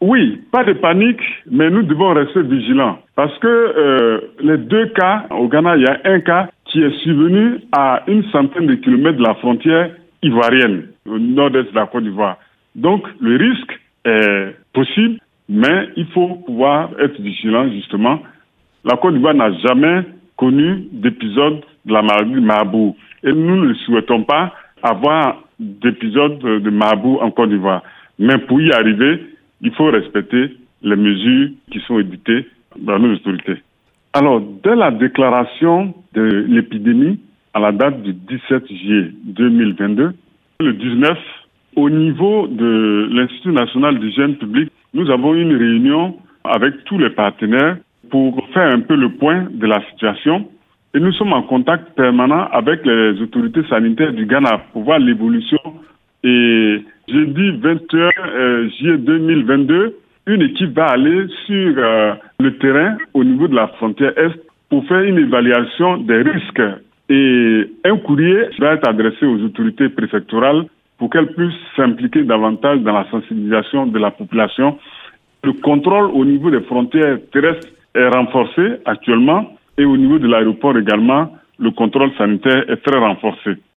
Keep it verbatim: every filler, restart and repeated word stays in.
Oui, pas de panique, mais nous devons rester vigilants. Parce que euh, les deux cas, au Ghana, il y a un cas qui est survenu à une centaine de kilomètres de la frontière ivoirienne, au nord-est de la Côte d'Ivoire. Donc, le risque est possible, mais il faut pouvoir être vigilant, justement. La Côte d'Ivoire n'a jamais connu d'épisode de la maladie de Marburg. Et nous ne souhaitons pas avoir d'épisode de Marburg en Côte d'Ivoire. Mais pour y arriver, il faut respecter les mesures qui sont édictées par nos autorités. Alors, dès la déclaration de l'épidémie, à la date du dix-sept juillet deux mille vingt-deux, le dix-neuf, au niveau de l'Institut national d'hygiène publique, nous avons eu une réunion avec tous les partenaires pour faire un peu le point de la situation. Et nous sommes en contact permanent avec les autorités sanitaires du Ghana pour voir l'évolution. Et jeudi vingt et un juillet deux mille vingt-deux, une équipe va aller sur euh, le terrain au niveau de la frontière Est pour faire une évaluation des risques. Et un courrier va être adressé aux autorités préfectorales pour qu'elles puissent s'impliquer davantage dans la sensibilisation de la population. Le contrôle au niveau des frontières terrestres est renforcé actuellement et au niveau de l'aéroport également, le contrôle sanitaire est très renforcé.